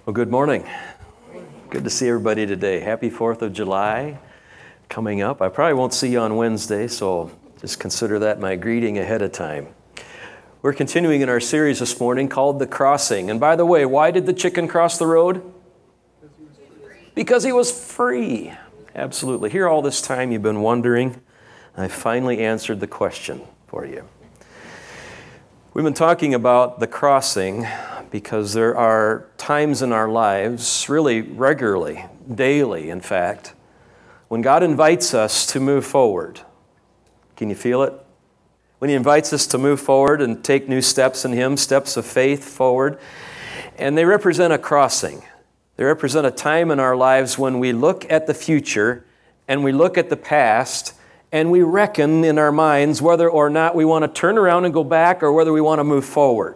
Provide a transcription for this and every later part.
Well, good morning. Good to see everybody today. Happy 4th of July coming up. I probably won't see you on Wednesday, so just consider that my greeting ahead of time. We're continuing in our series this morning called The Crossing. And by the way, why did the chicken cross the road? Because he was free. Absolutely. Here all this time you've been wondering. I finally answered the question for you. We've been talking about the crossing because there are times in our lives, really regularly, daily in fact, when God invites us to move forward. Can you feel it? When He invites us to move forward and take new steps in Him, steps of faith forward, and they represent a crossing. They represent a time in our lives when we look at the future and we look at the past and we reckon in our minds whether or not we want to turn around and go back or whether we want to move forward.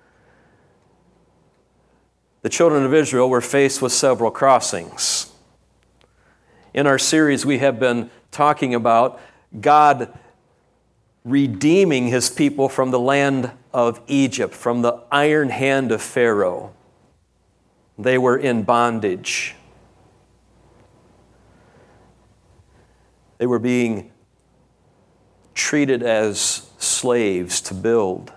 The children of Israel were faced with several crossings. In our series, we have been talking about God redeeming His people from the land of Egypt, from the iron hand of Pharaoh. They were in bondage. They were being treated as slaves to build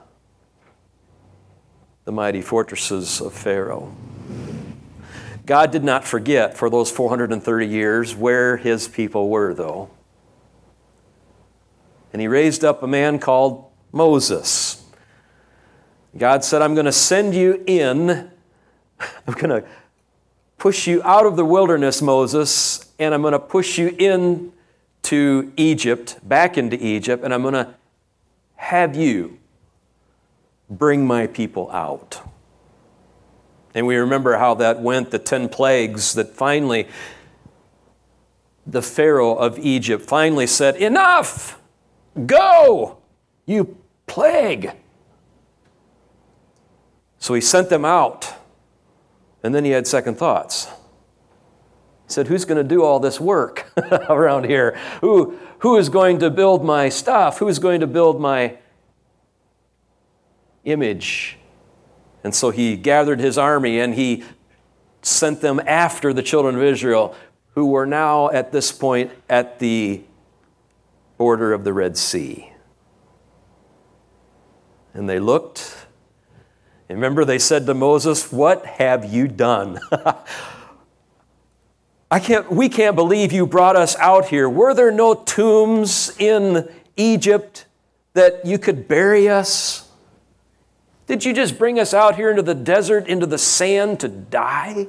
the mighty fortresses of Pharaoh. God did not forget for those 430 years where His people were, though. And He raised up a man called Moses. God said, I'm going to send you in. I'm going to push you out of the wilderness, Moses, and I'm going to push you in to Egypt, back into Egypt, and I'm going to have you bring my people out. And we remember how that went, the 10 plagues that finally the Pharaoh of Egypt finally said, enough! Go, you plague! So he sent them out. And then he had second thoughts. He said, who's going to do all this work around here? Who is going to build my stuff? Who is going to build my image? And so he gathered his army and he sent them after the children of Israel, who were now at this point at the border of the Red Sea. And they looked. And remember, they said to Moses, what have you done? We can't believe you brought us out here. Were there no tombs in Egypt that you could bury us? Did you just bring us out here into the desert, into the sand to die?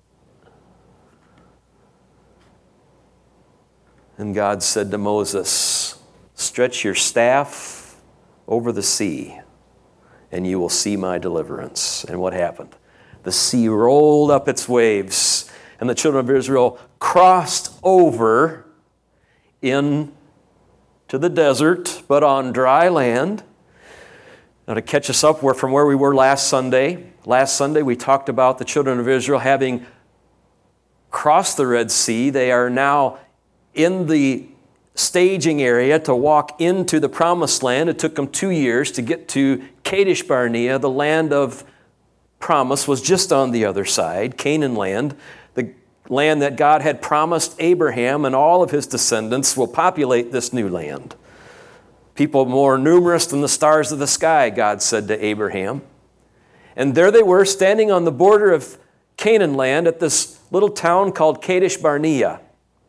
And God said to Moses, stretch your staff over the sea, and you will see my deliverance. And what happened? The sea rolled up its waves, and the children of Israel crossed over into the desert, but on dry land. Now, to catch us up from where we were last Sunday we talked about the children of Israel having crossed the Red Sea. They are now in the staging area to walk into the Promised Land. It took them 2 years to get to Kadesh Barnea. The land of promise was just on the other side, Canaan land, the land that God had promised Abraham and all of his descendants will populate this new land. People more numerous than the stars of the sky, God said to Abraham. And there they were, standing on the border of Canaan land at this little town called Kadesh Barnea.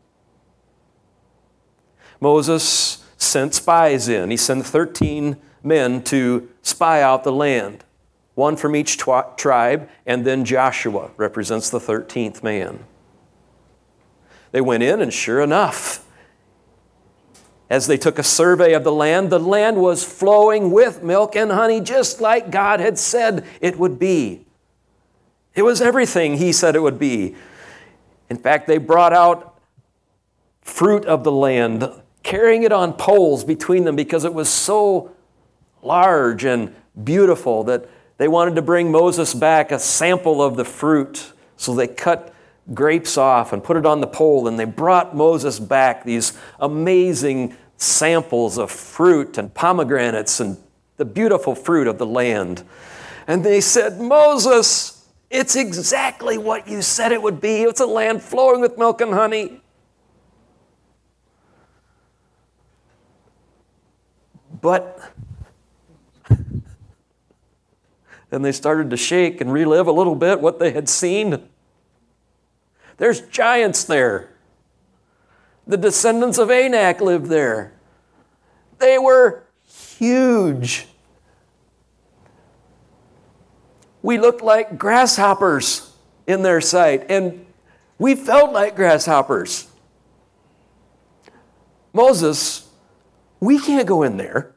Moses sent spies in. He sent 13 men to spy out the land, one from each tribe, and then Joshua represents the 13th man. They went in, and sure enough, as they took a survey of the land was flowing with milk and honey, just like God had said it would be. It was everything He said it would be. In fact, they brought out fruit of the land, carrying it on poles between them because it was so large and beautiful that they wanted to bring Moses back a sample of the fruit. So they cut grapes off and put it on the pole, and they brought Moses back these amazing samples of fruit and pomegranates and the beautiful fruit of the land. And they said, Moses, It's exactly what you said it would be. It's a land flowing with milk and honey. But then they started to shake and relive a little bit what they had seen. There's giants there. The descendants of Anak lived there. They were huge. We looked like grasshoppers in their sight, and we felt like grasshoppers. Moses, we can't go in there.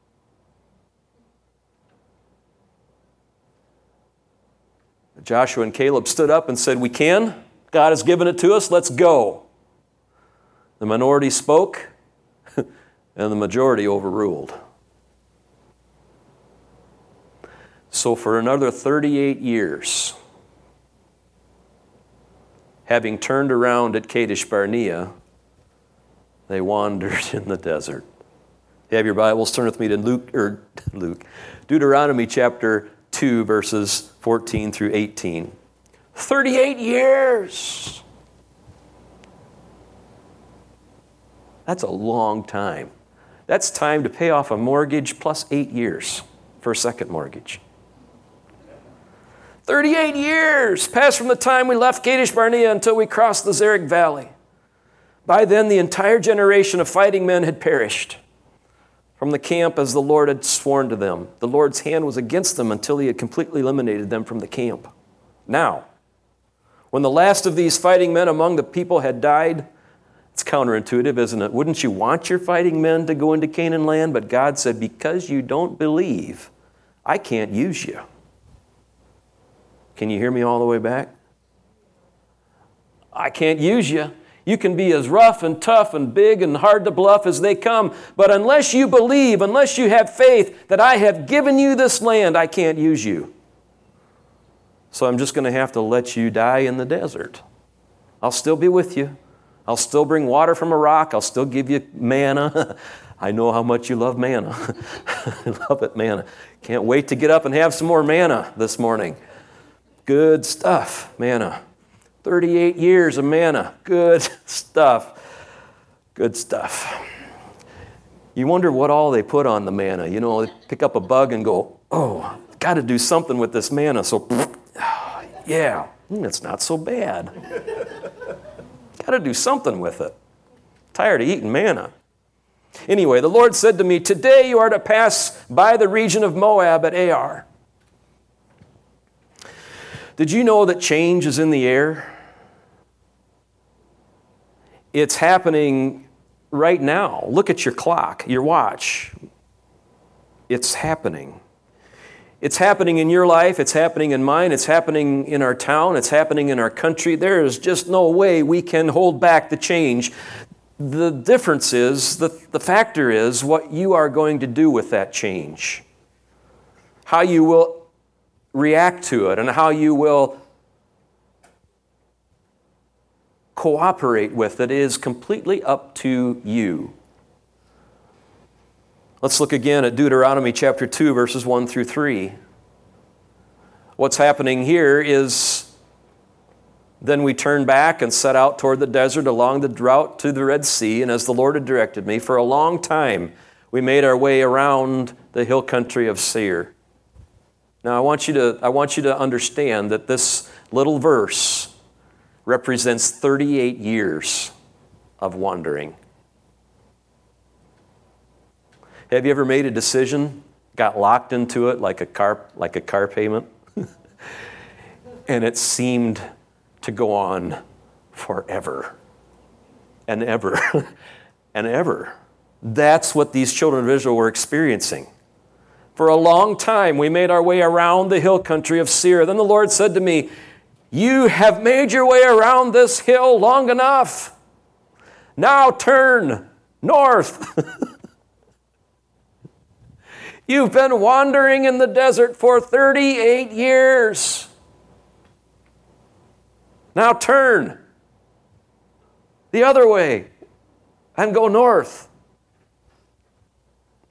Joshua and Caleb stood up and said, we can. God has given it to us. Let's go. The minority spoke, and the majority overruled. So for another 38 years, having turned around at Kadesh Barnea, they wandered in the desert. If you have your Bibles, turn with me to Deuteronomy chapter 2, verses 14 through 18. 38 years! That's a long time. That's time to pay off a mortgage plus 8 years for a second mortgage. 38 years passed from the time we left Kadesh Barnea until we crossed the Zered Valley. By then, the entire generation of fighting men had perished from the camp as the Lord had sworn to them. The Lord's hand was against them until he had completely eliminated them from the camp. Now, when the last of these fighting men among the people had died, it's counterintuitive, isn't it? Wouldn't you want your fighting men to go into Canaan land? But God said, because you don't believe, I can't use you. Can you hear me all the way back? I can't use you. You can be as rough and tough and big and hard to bluff as they come, but unless you believe, unless you have faith that I have given you this land, I can't use you. So I'm just going to have to let you die in the desert. I'll still be with you. I'll still bring water from a rock. I'll still give you manna. I know how much you love manna. I love it, manna. Can't wait to get up and have some more manna this morning. Good stuff, manna. 38 years of manna. Good stuff. Good stuff. You wonder what all they put on the manna. You know, they pick up a bug and go, oh, got to do something with this manna. So, yeah, it's not so bad. Got to do something with it. Tired of eating manna. Anyway, the Lord said to me, today you are to pass by the region of Moab at Ar. Did you know that change is in the air? It's happening right now. Look at your clock, your watch. It's happening. It's happening in your life. It's happening in mine. It's happening in our town. It's happening in our country. There is just no way we can hold back the change. The difference is, the factor is what you are going to do with that change. How you will react to it and how you will cooperate with it is completely up to you. Let's look again at Deuteronomy chapter 2, verses 1 through 3. What's happening here is then we turn back and set out toward the desert along the route to the Red Sea, and as the Lord had directed me, for a long time we made our way around the hill country of Seir. Now I want you to understand that this little verse represents 38 years of wandering. Have you ever made a decision, got locked into it like a car payment, and it seemed to go on forever and ever and ever? That's what these children of Israel were experiencing. For a long time, we made our way around the hill country of Seir. Then the Lord said to me, you have made your way around this hill long enough. Now turn north. You've been wandering in the desert for 38 years. Now turn the other way and go north.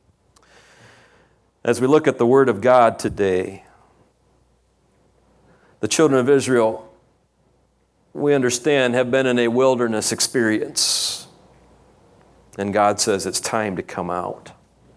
As we look at the Word of God today, The children of Israel, we understand, have been in a wilderness experience. And God says it's time to come out.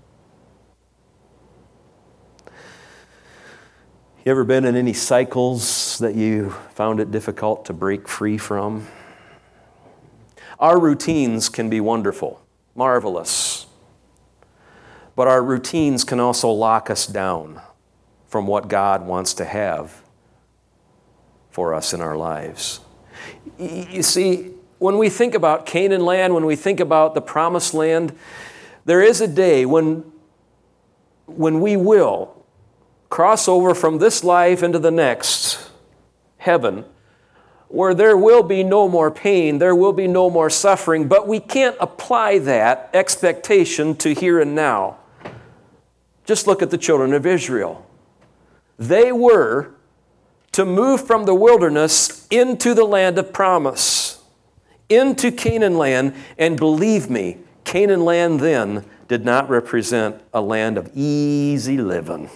You ever been in any cycles that you found it difficult to break free from? Our routines can be wonderful, marvelous. But our routines can also lock us down from what God wants to have for us in our lives. You see, when we think about Canaan land, when we think about the promised land, there is a day when we will cross over from this life into the next, heaven, where there will be no more pain, there will be no more suffering, but we can't apply that expectation to here and now. Just look at the children of Israel. They were to move from the wilderness into the land of promise, into Canaan land, and believe me, Canaan land then did not represent a land of easy living.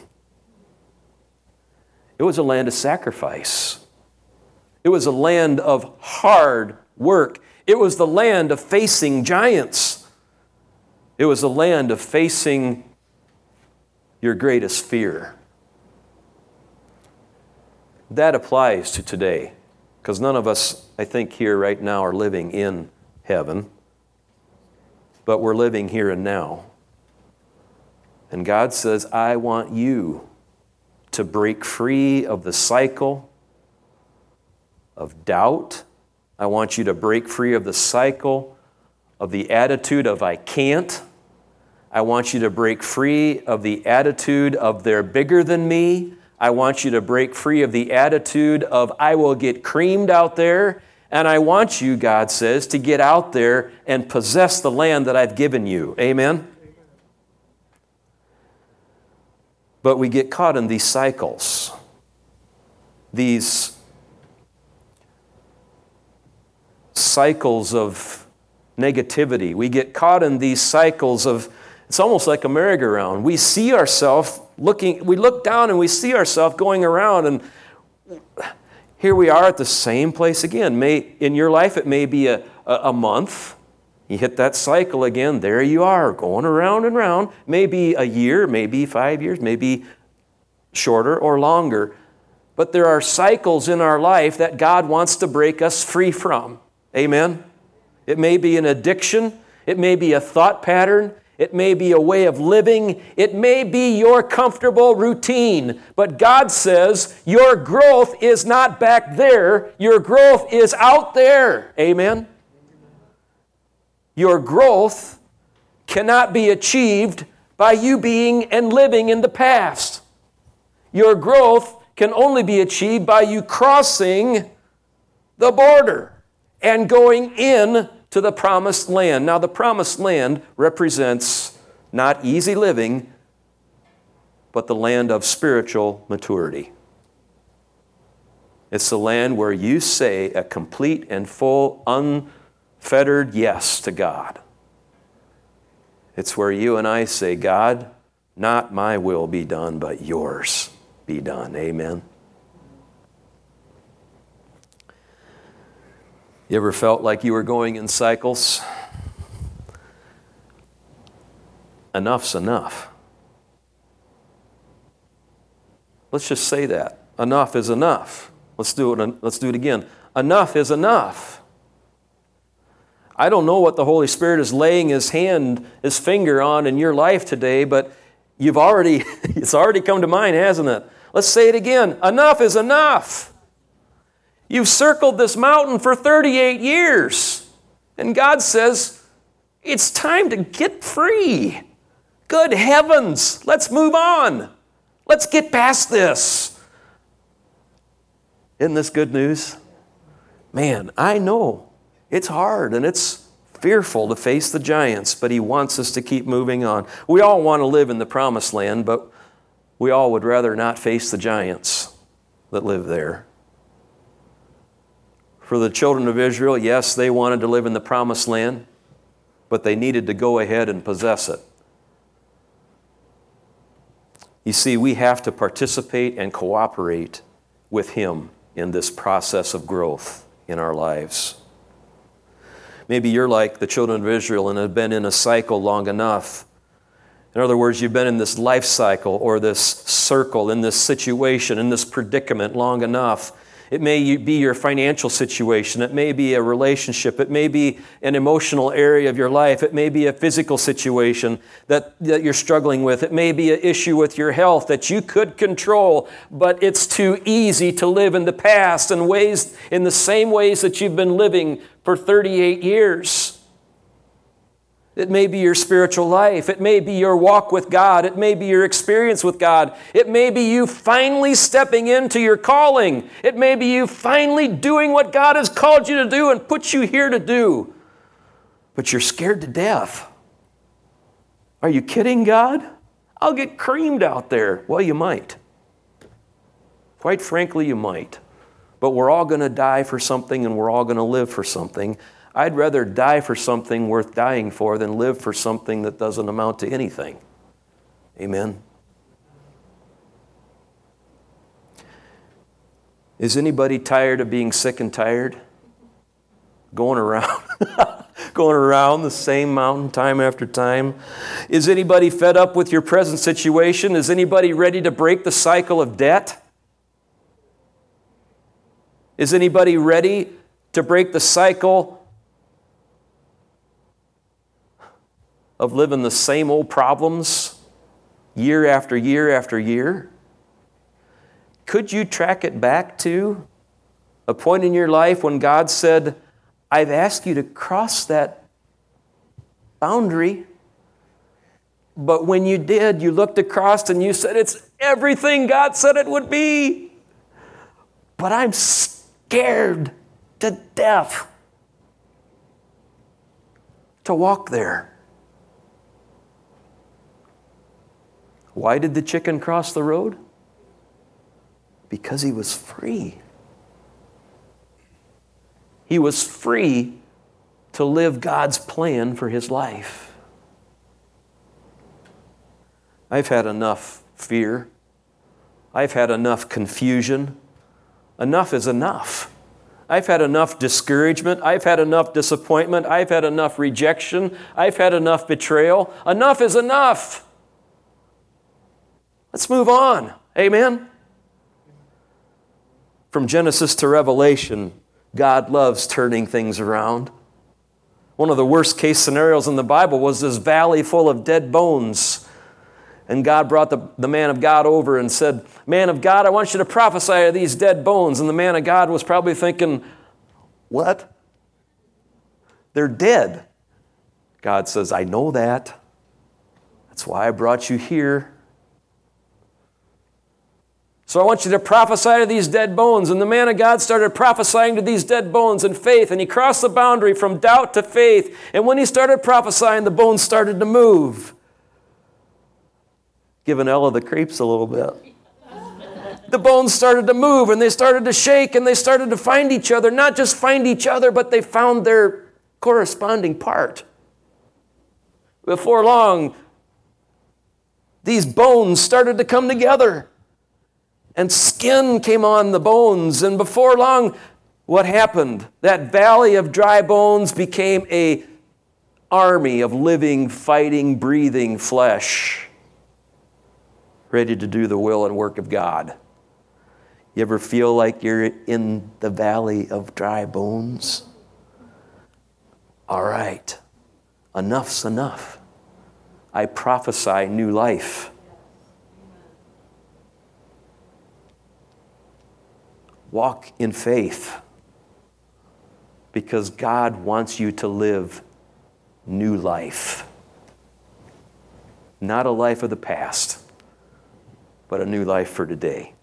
It was a land of sacrifice. It was a land of hard work. It was the land of facing giants. It was a land of facing your greatest fear. That applies to today, because none of us, I think, here right now are living in heaven, but we're living here and now. And God says, I want you to break free of the cycle of doubt. I want you to break free of the cycle of the attitude of I can't. I want you to break free of the attitude of they're bigger than me. I want you to break free of the attitude of I will get creamed out there. And I want you, God says, to get out there and possess the land that I've given you. Amen? But we get caught in these cycles, these cycles of negativity. We get caught in these cycles of, it's almost like a merry-go-round. We see ourselves we look down and we see ourselves going around, and here we are at the same place again. In your life, it may be a month. You hit that cycle again, there you are, going around and around. Maybe a year, maybe 5 years, maybe shorter or longer. But there are cycles in our life that God wants to break us free from. Amen? It may be an addiction. It may be a thought pattern. It may be a way of living. It may be your comfortable routine. But God says your growth is not back there. Your growth is out there. Amen? Your growth cannot be achieved by you being and living in the past. Your growth can only be achieved by you crossing the border and going in to the promised land. Now, the promised land represents not easy living, but the land of spiritual maturity. It's the land where you say a complete and full, unfettered yes to God. It's where you and I say, God, not my will be done, but yours be done. Amen. You ever felt like you were going in cycles? Enough's enough. Let's just say that. Enough is enough. Let's do it again. Enough is enough. I don't know what the Holy Spirit is laying His finger on in your life today, but it's already come to mind, hasn't it? Let's say it again. Enough is enough. You've circled this mountain for 38 years. And God says, it's time to get free. Good heavens, let's move on. Let's get past this. Isn't this good news? Man, I know it's hard and it's fearful to face the giants, but He wants us to keep moving on. We all want to live in the promised land, but we all would rather not face the giants that live there. For the children of Israel, yes, they wanted to live in the promised land, but they needed to go ahead and possess it. You see, we have to participate and cooperate with Him in this process of growth in our lives. Maybe you're like the children of Israel and have been in a cycle long enough. In other words, you've been in this life cycle or this circle, in this situation, in this predicament long enough. It may be your financial situation. It may be a relationship. It may be an emotional area of your life. It may be a physical situation that you're struggling with. It may be an issue with your health that you could control, but it's too easy to live in the past in the same ways that you've been living for 38 years. It may be your spiritual life. It may be your walk with God. It may be your experience with God. It may be you finally stepping into your calling. It may be you finally doing what God has called you to do and put you here to do. But you're scared to death. Are you kidding, God? I'll get creamed out there. Well, you might. Quite frankly, you might. But we're all going to die for something and we're all going to live for something. I'd rather die for something worth dying for than live for something that doesn't amount to anything. Amen. Is anybody tired of being sick and tired? Going around the same mountain time after time? Is anybody fed up with your present situation? Is anybody ready to break the cycle of debt? Is anybody ready to break the cycle of living the same old problems year after year after year? Could you track it back to a point in your life when God said, I've asked you to cross that boundary, but when you did, you looked across and you said, it's everything God said it would be, but I'm scared to death to walk there. Why did the chicken cross the road? Because he was free. He was free to live God's plan for his life. I've had enough fear. I've had enough confusion. Enough is enough. I've had enough discouragement. I've had enough disappointment. I've had enough rejection. I've had enough betrayal. Enough is enough. Let's move on. Amen? From Genesis to Revelation, God loves turning things around. One of the worst case scenarios in the Bible was this valley full of dead bones. And God brought the man of God over and said, man of God, I want you to prophesy to these dead bones. And the man of God was probably thinking, what? They're dead. God says, I know that. That's why I brought you here. So I want you to prophesy to these dead bones. And the man of God started prophesying to these dead bones in faith. And he crossed the boundary from doubt to faith. And when he started prophesying, the bones started to move. Giving Ella the creeps a little bit. The bones started to move and they started to shake and they started to find each other. Not just find each other, but they found their corresponding part. Before long, these bones started to come together. And skin came on the bones. And before long, what happened? That valley of dry bones became an army of living, fighting, breathing flesh, ready to do the will and work of God. You ever feel like you're in the valley of dry bones? All right, enough's enough. I prophesy new life. Walk in faith because God wants you to live new life. Not a life of the past, but a new life for today.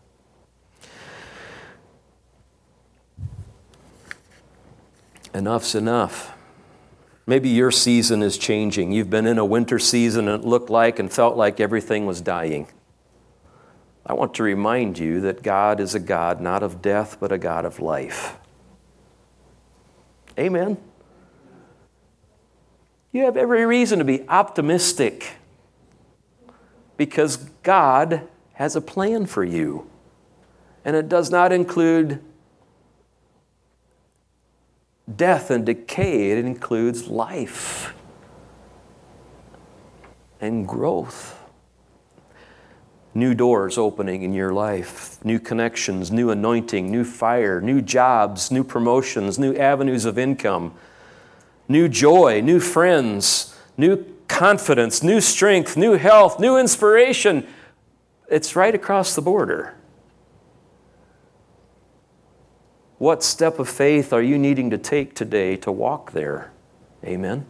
Enough's enough. Maybe your season is changing. You've been in a winter season and it looked like and felt like everything was dying. I want to remind you that God is a God not of death, but a God of life. Amen. You have every reason to be optimistic because God has a plan for you. And it does not include death and decay. It includes life and growth. New doors opening in your life, new connections, new anointing, new fire, new jobs, new promotions, new avenues of income, new joy, new friends, new confidence, new strength, new health, new inspiration. It's right across the border. What step of faith are you needing to take today to walk there? Amen.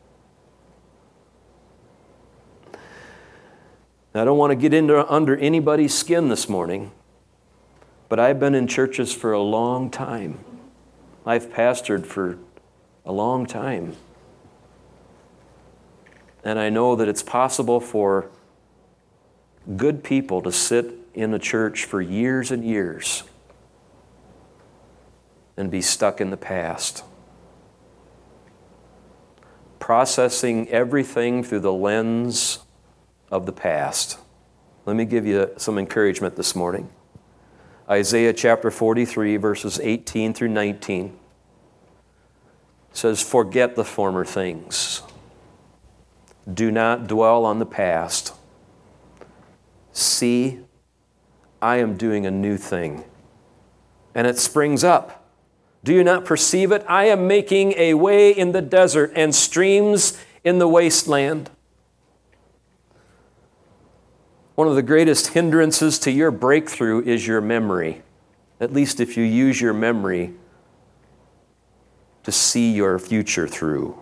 Now, I don't want to get under anybody's skin this morning, but I've been in churches for a long time. I've pastored for a long time. And I know that it's possible for good people to sit in a church for years and years and be stuck in the past, processing everything through the lens of the past. Let me give you some encouragement this morning. Isaiah chapter 43, verses 18 through 19 says, "Forget the former things. Do not dwell on the past. See, I am doing a new thing, and it springs up. Do you not perceive it? I am making a way in the desert and streams in the wasteland." One of the greatest hindrances to your breakthrough is your memory, at least if you use your memory to see your future through.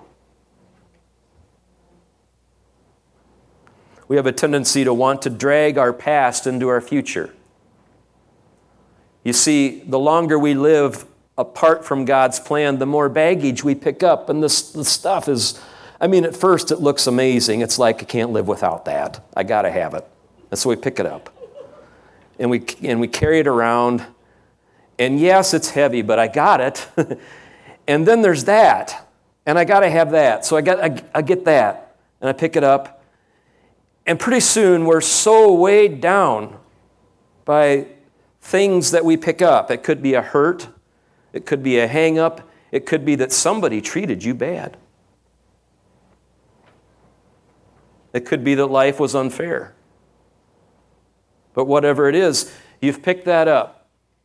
We have a tendency to want to drag our past into our future. You see, the longer we live apart from God's plan, the more baggage we pick up. And the stuff is, at first it looks amazing. It's like, I can't live without that. I got to have it. And so we pick it up. And we carry it around. And yes, it's heavy, but I got it. And then there's that. And I got to have that. So I get that. And I pick it up. And pretty soon we're so weighed down by things that we pick up. It could be a hurt. It could be a hang-up. It could be that somebody treated you bad. It could be that life was unfair. But whatever it is, you've picked that up.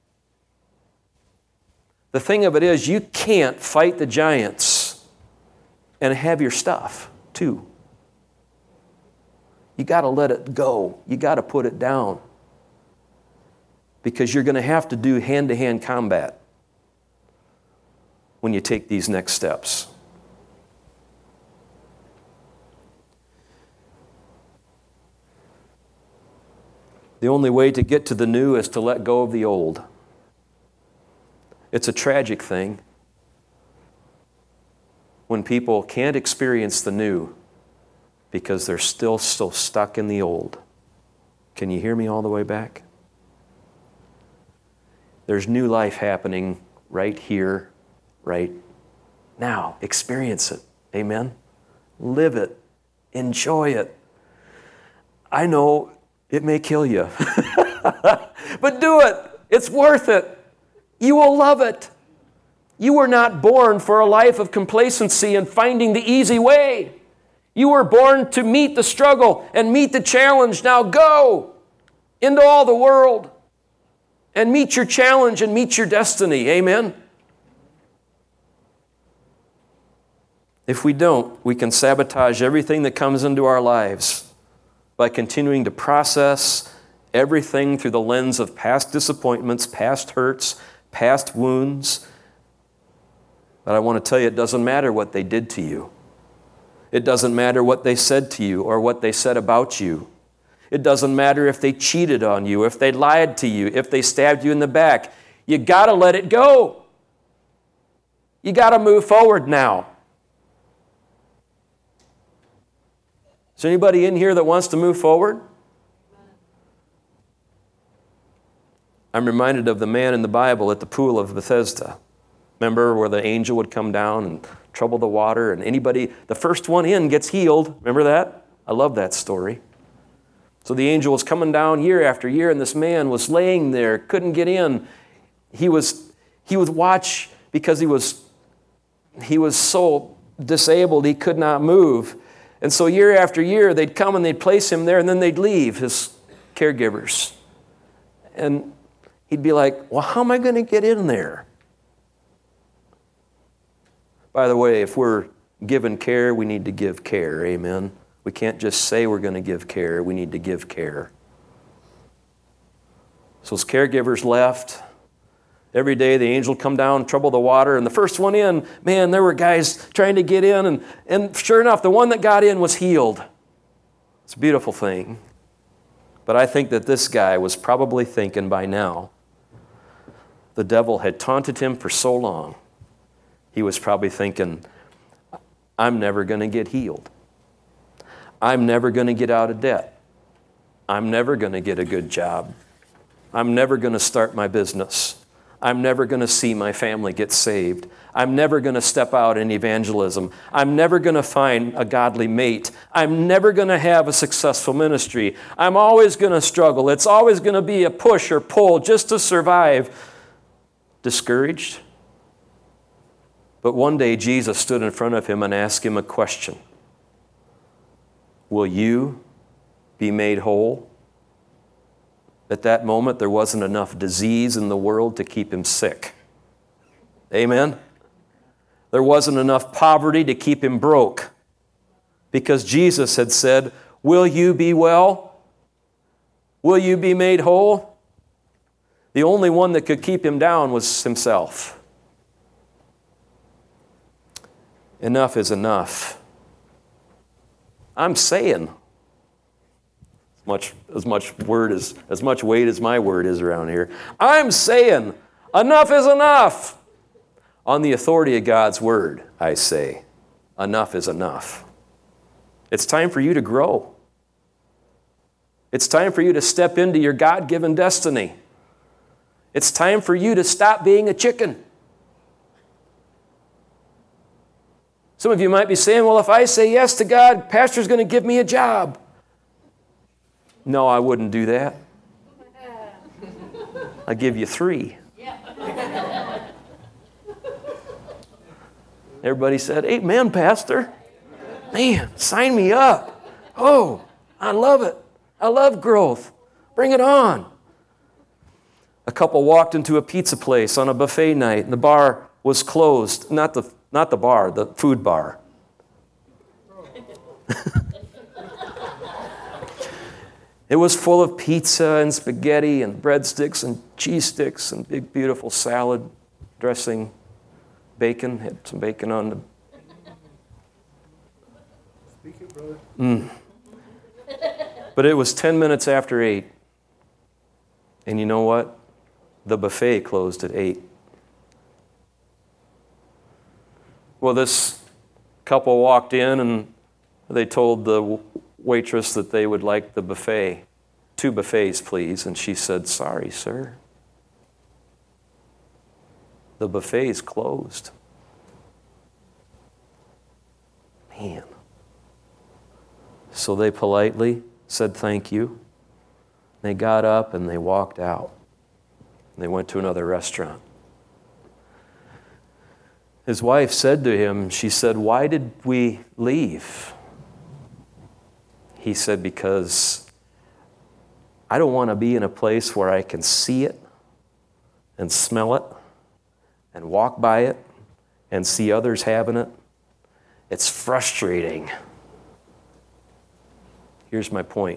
The thing of it is, you can't fight the giants and have your stuff, too. You got to let it go. You got to put it down. Because you're going to have to do hand-to-hand combat when you take these next steps. The only way to get to the new is to let go of the old. It's a tragic thing when people can't experience the new because they're still so stuck in the old. Can you hear me all the way back? There's new life happening right here, right now. Experience it. Amen? Live it. Enjoy it. I know it may kill you, but do it. It's worth it. You will love it. You were not born for a life of complacency and finding the easy way. You were born to meet the struggle and meet the challenge. Now go into all the world and meet your challenge and meet your destiny. Amen? If we don't, we can sabotage everything that comes into our lives by continuing to process everything through the lens of past disappointments, past hurts, past wounds. But I want to tell you, it doesn't matter what they did to you. It doesn't matter what they said to you or what they said about you. It doesn't matter if they cheated on you, if they lied to you, if they stabbed you in the back. You got to let it go. You got to move forward now. Is there anybody in here that wants to move forward? I'm reminded of the man in the Bible at the pool of Bethesda. Remember where the angel would come down and trouble the water, and the first one in gets healed. Remember that? I love that story. So the angel was coming down year after year, and this man was laying there, couldn't get in. He would watch because he was so disabled he could not move. And so year after year, they'd come and they'd place him there, and then they'd leave, his caregivers. And he'd be like, well, how am I going to get in there? By the way, if we're given care, we need to give care, amen? We can't just say we're going to give care, we need to give care. So his caregivers left. Every day the angel would come down, trouble the water, and the first one in, man, there were guys trying to get in, and sure enough, the one that got in was healed. It's a beautiful thing. But I think that this guy was probably thinking by now, the devil had taunted him for so long, he was probably thinking, I'm never going to get healed. I'm never going to get out of debt. I'm never going to get a good job. I'm never going to start my business. I'm never going to see my family get saved. I'm never going to step out in evangelism. I'm never going to find a godly mate. I'm never going to have a successful ministry. I'm always going to struggle. It's always going to be a push or pull just to survive. Discouraged? But one day Jesus stood in front of him and asked him a question. Will you be made whole? At that moment, there wasn't enough disease in the world to keep him sick. Amen? There wasn't enough poverty to keep him broke. Because Jesus had said, will you be well? Will you be made whole? The only one that could keep him down was himself. Enough is enough. I'm saying, as much weight as my word is around here, I'm saying, enough is enough. On the authority of God's word, I say, enough is enough. It's time for you to grow. It's time for you to step into your God-given destiny. It's time for you to stop being a chicken. Some of you might be saying, well, if I say yes to God, Pastor's going to give me a job. No, I wouldn't do that. I'd give you 3. Everybody said, amen, Pastor. Man, sign me up. Oh, I love it. I love growth. Bring it on. A couple walked into a pizza place on a buffet night, and the bar was closed. Not the bar, the food bar. It was full of pizza and spaghetti and breadsticks and cheese sticks and big, beautiful salad dressing, bacon. Had some bacon on the... Speak it, brother. But it was 10 minutes after 8. And you know what? The buffet closed at 8. Well, this couple walked in and they told the waitress that they would like the buffet. 2 buffets, please. And she said, sorry, sir. The buffet's closed. Man. So they politely said thank you. They got up and they walked out. They went to another restaurant. His wife said to him, she said, why did we leave? He said, because I don't want to be in a place where I can see it and smell it and walk by it and see others having it. It's frustrating. Here's my point.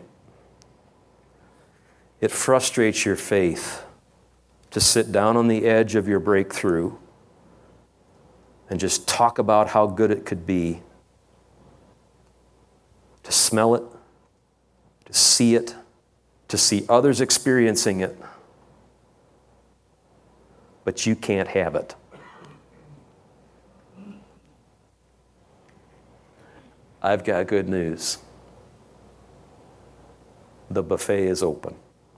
It frustrates your faith to sit down on the edge of your breakthrough and just talk about how good it could be, to smell it, to see others experiencing it, but you can't have it. I've got good news. The buffet is open.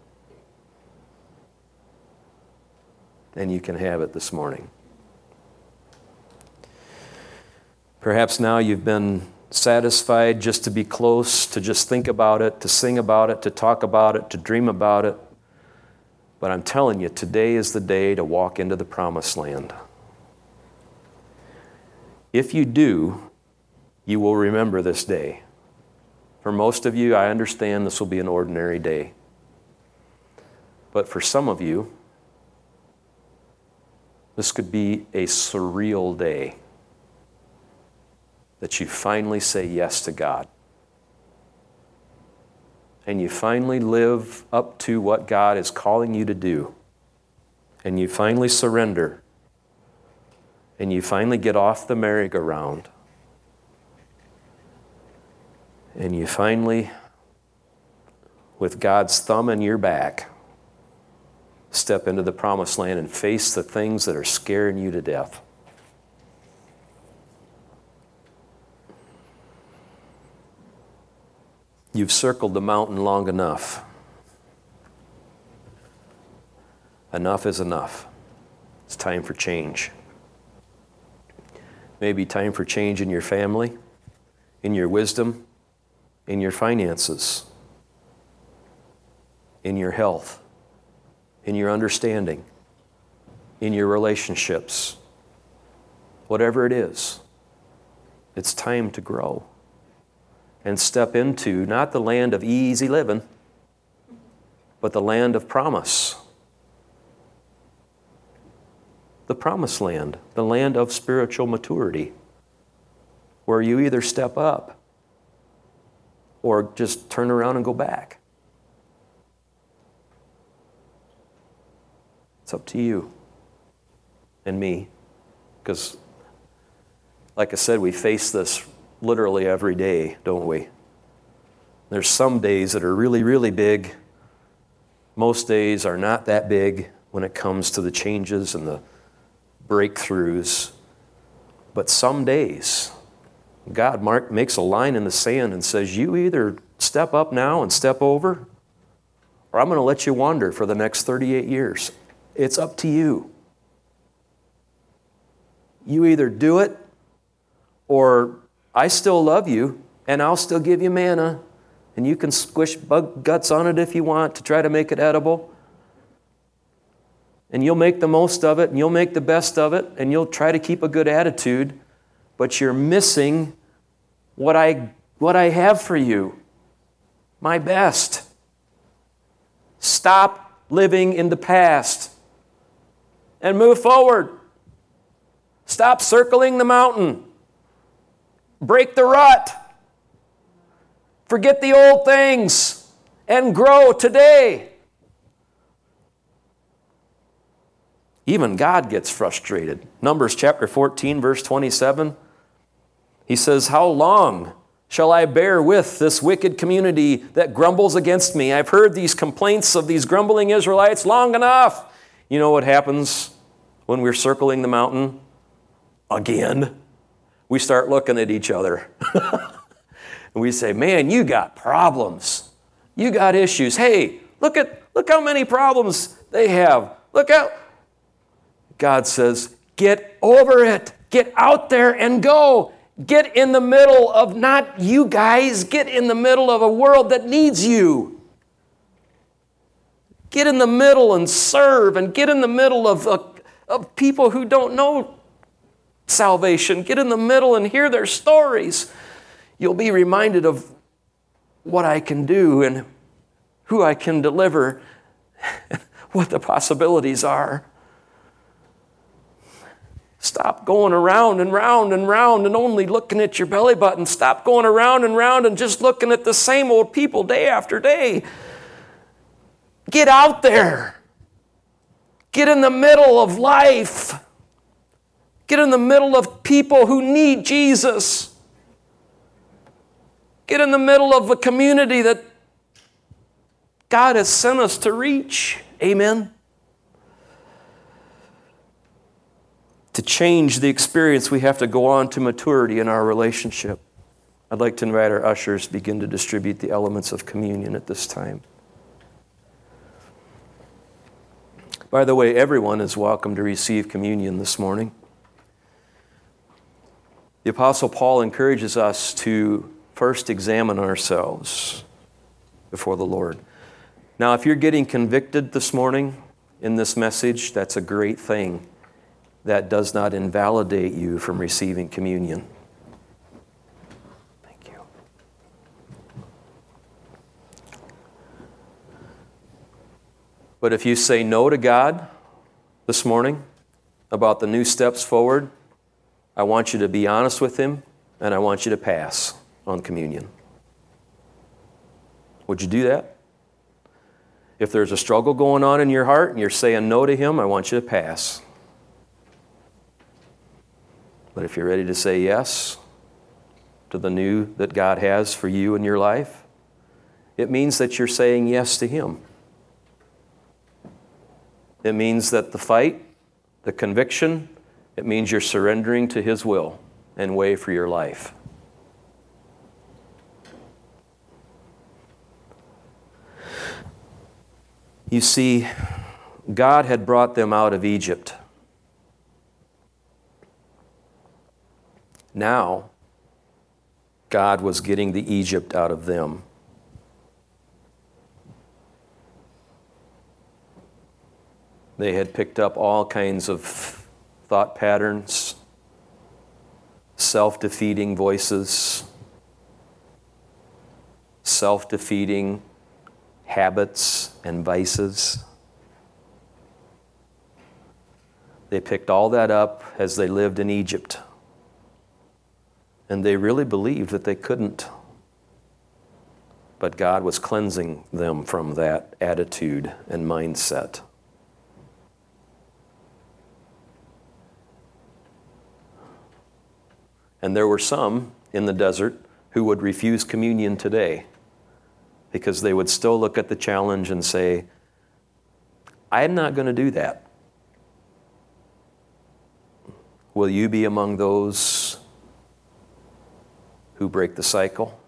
And you can have it this morning. Perhaps now you've been satisfied just to be close, to just think about it, to sing about it, to talk about it, to dream about it. But I'm telling you, today is the day to walk into the promised land. If you do, you will remember this day. For most of you, I understand this will be an ordinary day. But for some of you, this could be a surreal day that you finally say yes to God. And you finally live up to what God is calling you to do. And you finally surrender. And you finally get off the merry-go-round. And you finally, with God's thumb in your back, step into the promised land and face the things that are scaring you to death. You've circled the mountain long enough. Enough is enough. It's time for change. Maybe time for change in your family, in your wisdom, in your finances, in your health, in your understanding, in your relationships. Whatever it is, it's time to grow and step into not the land of easy living, but the land of promise. The promised land, the land of spiritual maturity, where you either step up or just turn around and go back. It's up to you and me, because like I said, we face this literally every day, don't we? There's some days that are really, really big. Most days are not that big when it comes to the changes and the breakthroughs. But some days, God makes a line in the sand and says, you either step up now and step over, or I'm going to let you wander for the next 38 years. It's up to you. You either do it, or I still love you, and I'll still give you manna, and you can squish bug guts on it if you want to try to make it edible. And you'll make the most of it, and you'll make the best of it, and you'll try to keep a good attitude, but you're missing what I have for you, my best. Stop living in the past and move forward. Stop circling the mountain. Break the rut. Forget the old things and grow today. Even God gets frustrated. Numbers chapter 14, verse 27. He says, how long shall I bear with this wicked community that grumbles against me? I've heard these complaints of these grumbling Israelites long enough. You know what happens when we're circling the mountain? Again. We start looking at each other. And we say, man, you got problems. You got issues. Hey, look how many problems they have. Look out. God says, get over it. Get out there and go. Get in the middle of not you guys. Get in the middle of a world that needs you. Get in the middle and serve, and get in the middle of people who don't know salvation. Get in the middle and hear their stories. You'll be reminded of what I can do and who I can deliver, what the possibilities are. Stop going around and round and round and only looking at your belly button. Stop going around and round and just looking at the same old people day after day. Get out there. Get in the middle of life. Get in the middle of people who need Jesus. Get in the middle of a community that God has sent us to reach. Amen. To change the experience, we have to go on to maturity in our relationship. I'd like to invite our ushers to begin to distribute the elements of communion at this time. By the way, everyone is welcome to receive communion this morning. The Apostle Paul encourages us to first examine ourselves before the Lord. Now, if you're getting convicted this morning in this message, that's a great thing. That does not invalidate you from receiving communion. Thank you. But if you say no to God this morning about the new steps forward, I want you to be honest with Him, and I want you to pass on communion. Would you do that? If there's a struggle going on in your heart and you're saying no to Him, I want you to pass. But if you're ready to say yes to the new that God has for you in your life, it means that you're saying yes to Him. It means that the fight, the conviction, it means you're surrendering to His will and way for your life. You see, God had brought them out of Egypt. Now, God was getting the Egypt out of them. They had picked up all kinds of thought patterns, self-defeating voices, self-defeating habits and vices. They picked all that up as they lived in Egypt. And they really believed that they couldn't. But God was cleansing them from that attitude and mindset. And there were some in the desert who would refuse communion today because they would still look at the challenge and say, I'm not going to do that. Will you be among those who break the cycle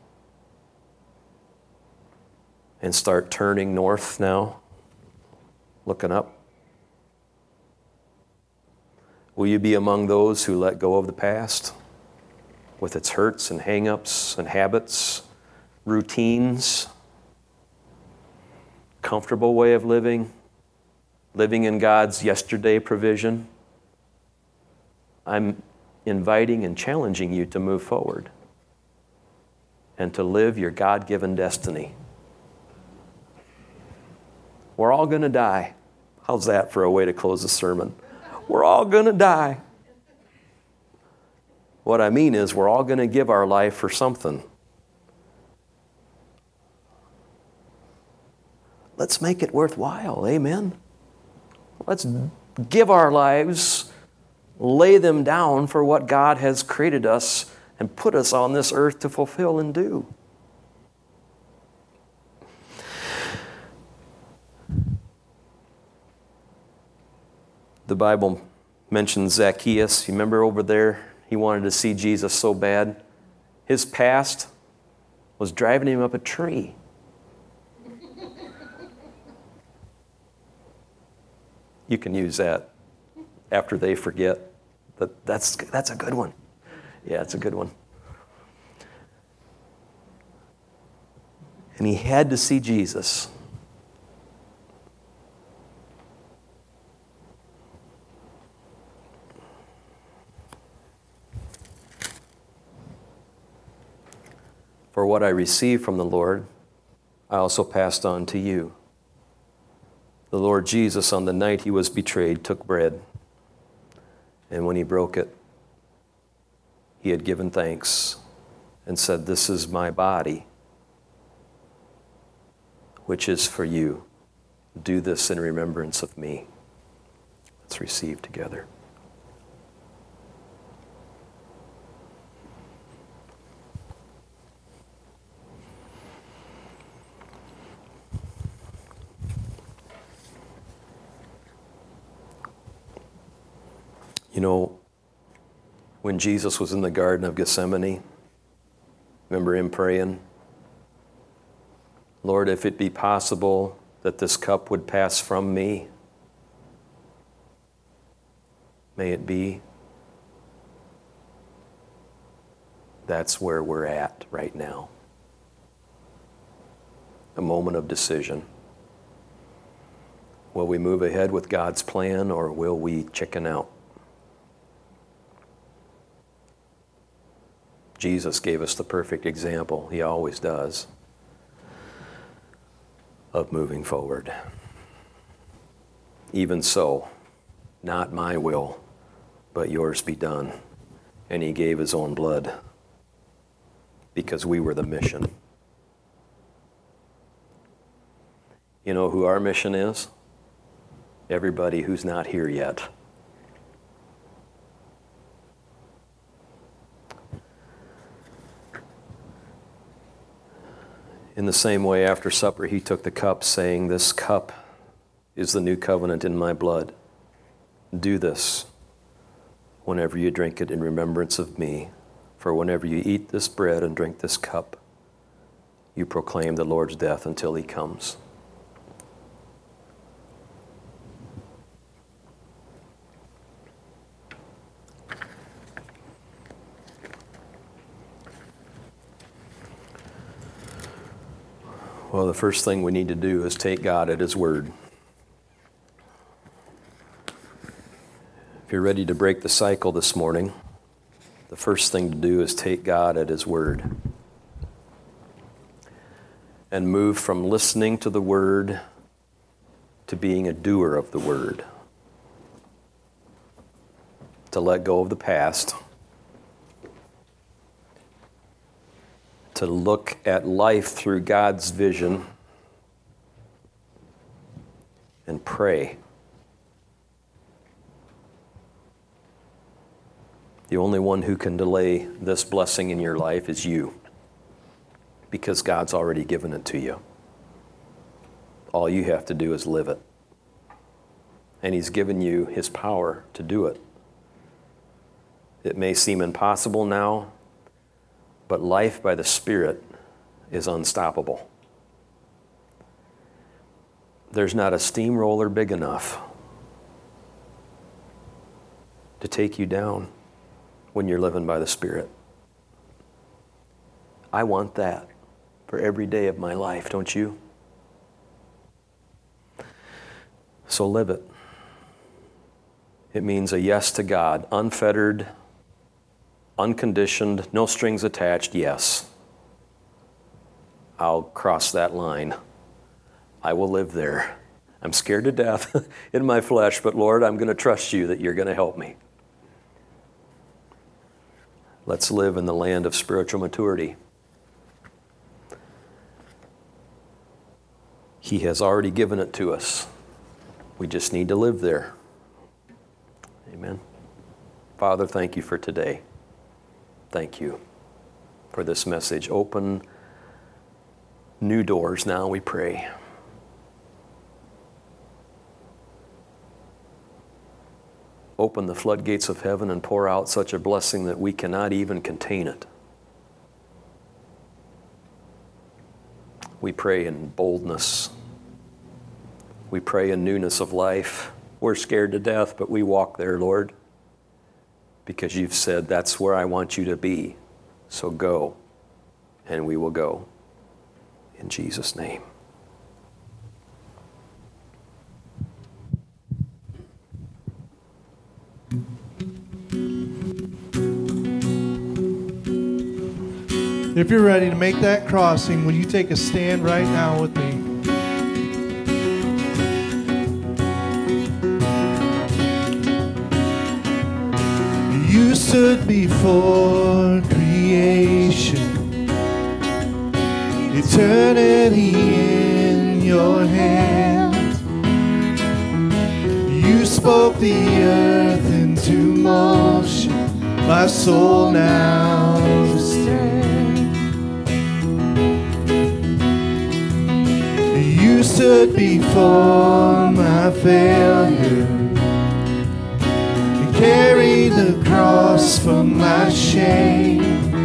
and start turning north now, looking up? Will you be among those who let go of the past with its hurts and hang-ups and habits, routines, comfortable way of living in God's yesterday provision? I'm inviting and challenging you to move forward and to live your God-given destiny. We're all going to die. How's that for a way to close the sermon? We're all going to die. What I mean is we're all going to give our life for something. Let's make it worthwhile, amen? Let's give our lives, lay them down for what God has created us and put us on this earth to fulfill and do. The Bible mentions Zacchaeus. You remember over there? He wanted to see Jesus so bad. His past was driving him up a tree. You can use that after they forget. But that's a good one. Yeah, it's a good one. And he had to see Jesus. For what I received from the Lord, I also passed on to you. The Lord Jesus, on the night He was betrayed, took bread. And when He broke it, He had given thanks and said, "This is my body, which is for you. Do this in remembrance of me." Let's receive together. You know, when Jesus was in the Garden of Gethsemane, remember Him praying, "Lord, if it be possible that this cup would pass from me, may it be." That's where we're at right now. A moment of decision. Will we move ahead with God's plan, or will we chicken out? Jesus gave us the perfect example, he always does, of moving forward. Even so, not my will, but yours be done. And he gave his own blood because we were the mission. You know who our mission is? Everybody who's not here yet. In the same way, after supper, he took the cup, saying, "This cup is the new covenant in my blood. Do this whenever you drink it in remembrance of me. For whenever you eat this bread and drink this cup, you proclaim the Lord's death until he comes." Well, the first thing we need to do is take God at his word. If you're ready to break the cycle this morning, the first thing to do is take God at his word and move from listening to the word to being a doer of the word. To let go of the past. To look at life through God's vision and pray. The only one who can delay this blessing in your life is you, because God's already given it to you. All you have to do is live it. And he's given you his power to do it. It may seem impossible now, but life by the Spirit is unstoppable. There's not a steamroller big enough to take you down when you're living by the Spirit. I want that for every day of my life, don't you? So live it. It means a yes to God, unfettered, unconditioned, no strings attached, yes. I'll cross that line. I will live there. I'm scared to death in my flesh, but Lord, I'm going to trust you that you're going to help me. Let's live in the land of spiritual maturity. He has already given it to us. We just need to live there. Amen. Father, thank you for today. Thank you for this message. Open new doors now, we pray. Open the floodgates of heaven and pour out such a blessing that we cannot even contain it. We pray in boldness. We pray in newness of life. We're scared to death, but we walk there, Lord, because you've said that's where I want you to be. So go, and we will go. In Jesus' name. If you're ready to make that crossing, will you take a stand right now with me? You stood before creation, eternity in your hands. You spoke the earth into motion, my soul now stands. You stood before my failure and carried the cross from my shame.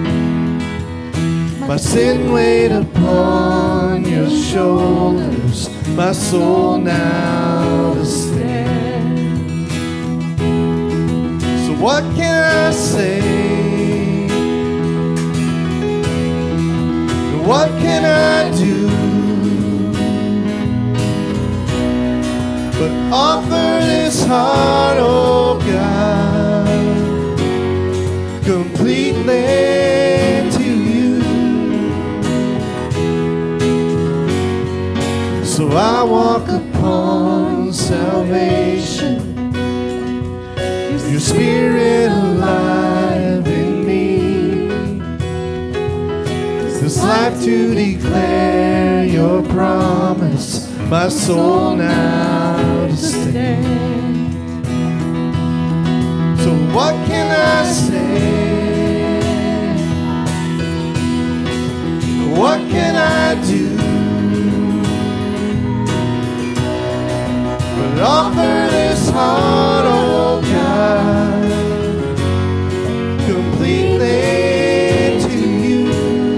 My sin weighed upon your shoulders, my soul now to stand. So what can I say what can I do but offer this heart, oh God, completely to you? So I walk upon salvation, your spirit alive in me, this life to declare your promise, my soul now to stand. So what can I say? What can I do but offer this heart, oh God, completely to you?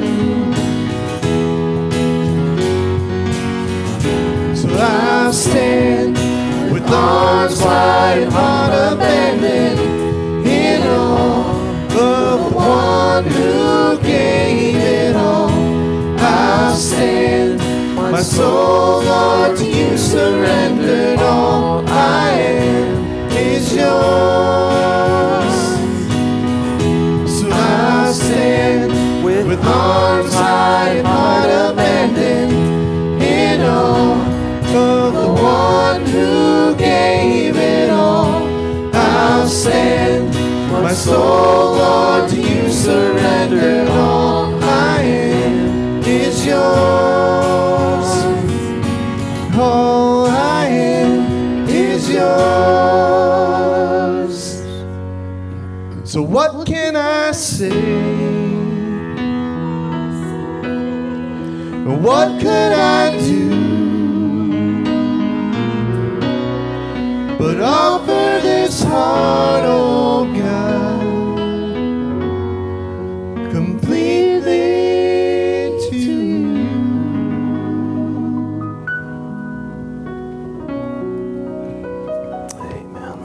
So I stand with arms wide, heart abandoned, in awe of one who gave it all. I stand, my soul, Lord, to you surrendered. All I am is yours. So I stand with arms wide, heart abandoned, in awe of the one who gave it all. I'll stand, my soul, Lord, to you surrendered. All I am is yours. All I am is yours. So what can I say? What could I do but offer this heart, oh God, completely to you? Amen.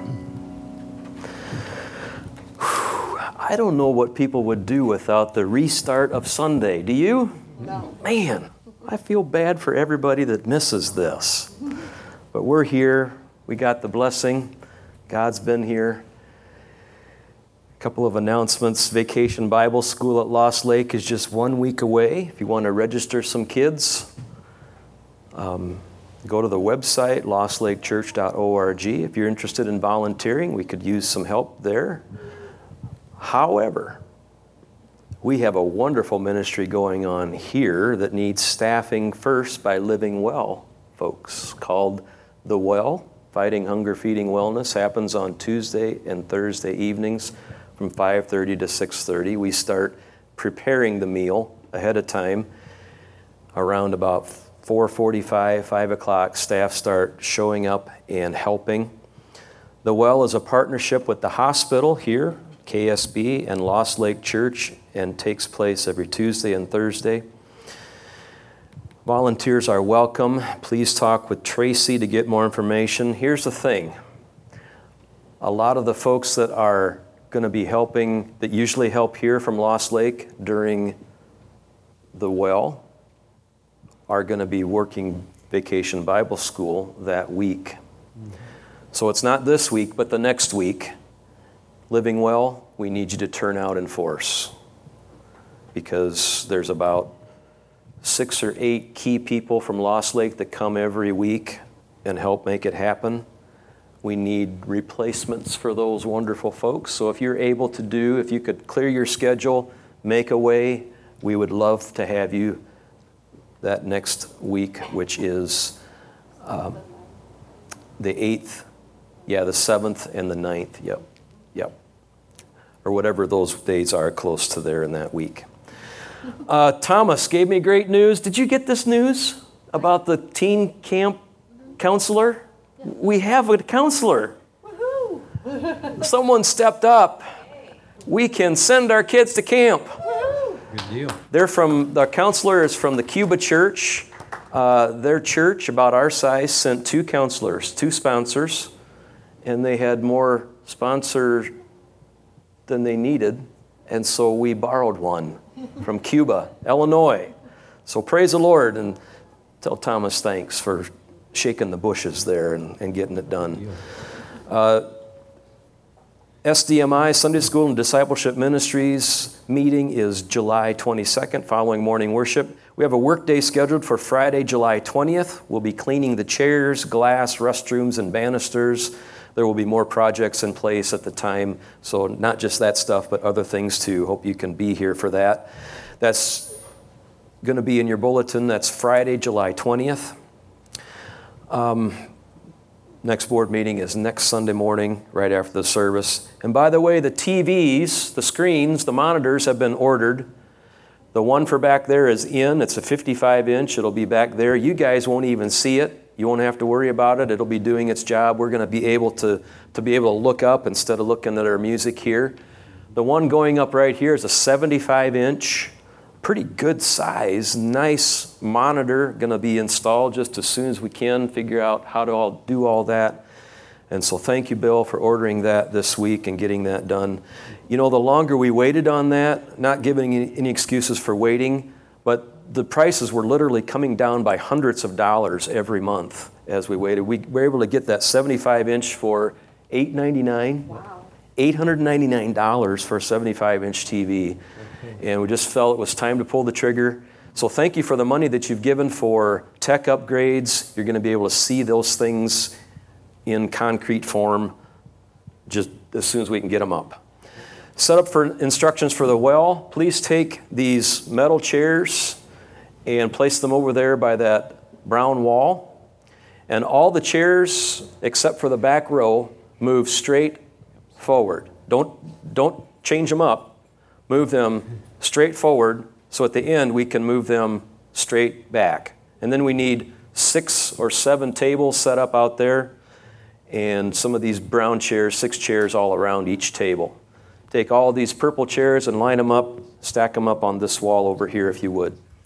I don't know what people would do without the restart of Sunday. Do you? No. Man, I feel bad for everybody that misses this. But we're here. We got the blessing. God's been here. A couple of announcements. Vacation Bible School at Lost Lake is just 1 week away. If you want to register some kids, go to the website, lostlakechurch.org. If you're interested in volunteering, we could use some help there. However, we have a wonderful ministry going on here that needs staffing first by Living Well folks, called The Well. Fighting Hunger, Feeding Wellness happens on Tuesday and Thursday evenings from 5:30 to 6:30. We start preparing the meal ahead of time. Around about 4:45, 5 o'clock, staff start showing up and helping. The Well is a partnership with the hospital here, KSB, and Lost Lake Church, and takes place every Tuesday and Thursday. Volunteers are welcome. Please talk with Tracy to get more information. Here's the thing. A lot of the folks that are going to be helping, that usually help here from Lost Lake during the Well, are going to be working Vacation Bible School that week. So it's not this week, but the next week. Living Well, we need you to turn out in force, because there's about 6 or 8 key people from Lost Lake that come every week and help make it happen. We need replacements for those wonderful folks. So if you're able to if you could clear your schedule, make a way, we would love to have you that next week, which is the 8th, the 7th and the 9th, yep. Or whatever those days are close to there in that week. Thomas gave me great news. Did you get this news about the teen camp counselor? We have a counselor. Someone stepped up. We can send our kids to camp. Good deal. The counselor is from the Cuba Church. Their church, about our size, sent 2 counselors, 2 sponsors, and they had more sponsors than they needed. And so we borrowed one from Cuba, Illinois. So praise the Lord and tell Thomas thanks for shaking the bushes there and getting it done. SDMI, Sunday School and Discipleship Ministries meeting is July 22nd, following morning worship. We have a work day scheduled for Friday, July 20th. We'll be cleaning the chairs, glass, restrooms, and banisters. There will be more projects in place at the time, so not just that stuff, but other things too. Hope you can be here for that. That's going to be in your bulletin. That's Friday, July 20th. Next board meeting is next Sunday morning, right after the service. And by the way, the TVs, the screens, the monitors have been ordered. The one for back there is in. It's a 55-inch. It'll be back there. You guys won't even see it. You won't have to worry about it. It'll be doing its job. We're going to be able to look up instead of looking at our music here. The one going up right here is a 75-inch, pretty good size, nice monitor, going to be installed just as soon as we can figure out how to do all that. And so thank you, Bill, for ordering that this week and getting that done. You know, the longer we waited on that, not giving any excuses for waiting, but the prices were literally coming down by hundreds of dollars every month as we waited. We were able to get that 75-inch for $899. Wow. $899 for a 75-inch TV. And we just felt it was time to pull the trigger. So thank you for the money that you've given for tech upgrades. You're going to be able to see those things in concrete form just as soon as we can get them up. Set up for instructions for the well. Please take these metal chairs and place them over there by that brown wall. And all the chairs, except for the back row, move straight forward. Don't change them up. Move them straight forward, so at the end we can move them straight back. And then we need 6 or 7 tables set up out there, and some of these brown chairs, 6 chairs all around each table. Take all these purple chairs and line them up, stack them up on this wall over here if you would.